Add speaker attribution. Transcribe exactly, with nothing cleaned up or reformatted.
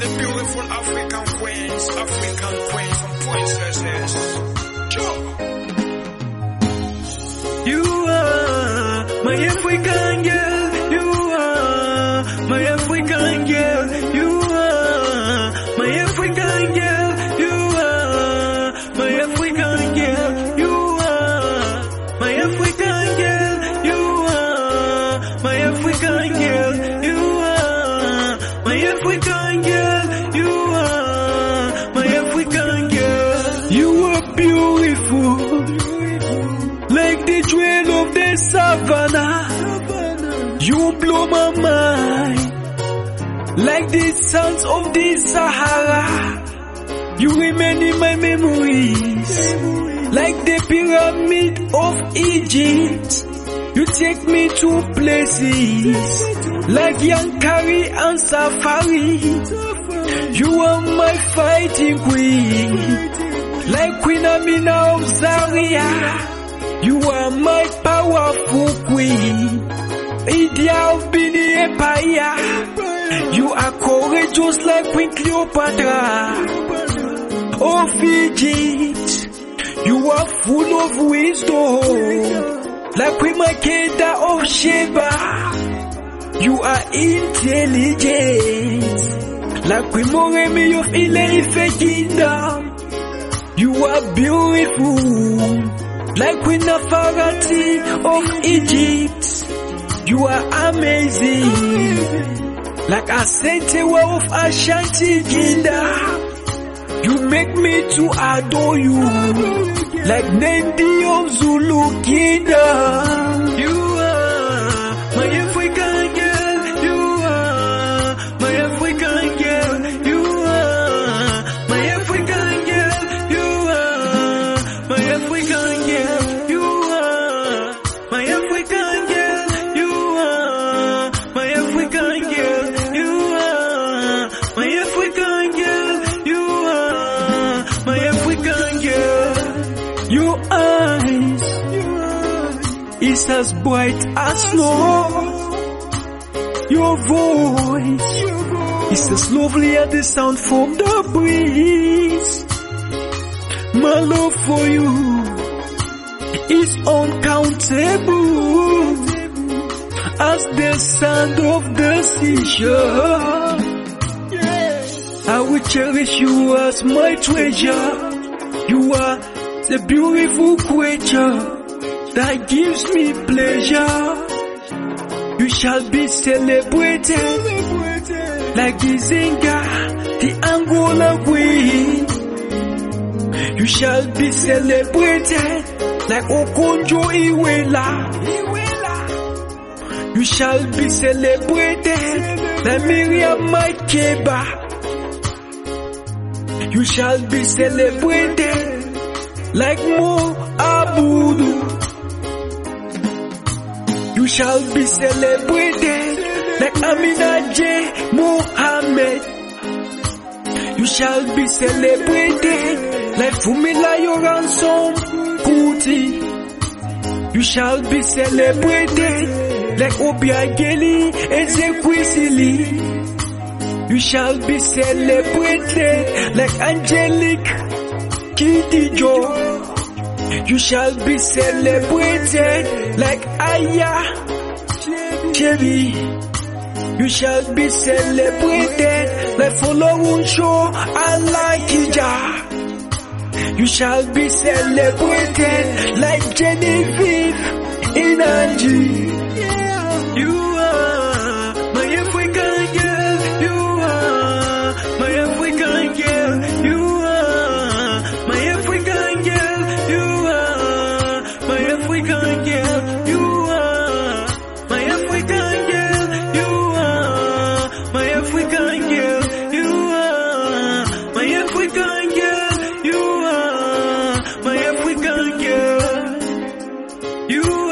Speaker 1: the beautiful African queens, African queens and princesses. Sure.
Speaker 2: You are my African girl. You are my African girl. You are my African girl. You are my African girl. You are my African girl. You are my African girl. You are my African girl. You are my African girl. You are beautiful, like the jewel of the savannah. You blow my mind, like the sands of the Sahara. You remain in my memories, like the pyramid of Egypt. You take me to places, like Yankari and Safari. You are my fighting queen, like Queen Amina of Zaria. You are my powerful queen, Idea of Bini Empire. You are courageous like Queen Cleopatra of Egypt. You are full of wisdom, like Queen Makeda of Sheba. You are intelligent, like Queen Moremi of Ile-Ife Kingdom. You are beautiful, like Queen Nefertiti of Egypt. You are amazing, like Asentewa of Ashanti Kingdom. You make me to adore you, like Nendi of Zulu Kingdom. You are my African girl. You are my African girl. You are my African girl. You are my African girl. You are my African girl. You are my African girl. You are my African girl. You are my African girl. Your eyes is as bright as snow. Your voice is as lovely as the sound from the breeze. My love for you is uncountable as the sand of the seashore. I will cherish you as my treasure. You are the beautiful creature that gives me pleasure. You shall be celebrated like the Zinga, the Angola queen. You shall be celebrated like Okonjo Iweala. You shall be celebrated like Miriam Makeba. You shall be celebrated like Mo Abudu. You shall be celebrated like Amina J. Mohammed. You shall be celebrated like Funmilayo Ransome Kuti. You shall be celebrated like Obiageli Ezekwesili. You shall be celebrated like Angelique Kidjo. You shall be celebrated like Aya Cherry. You shall be celebrated like Folorunsho Alakija. You shall be celebrated like Genevieve Inanji. You are my African girl. You are my African girl. You are my African girl. You are my African girl. You are my African girl. You are my African girl. You are my African girl. You are my African girl. You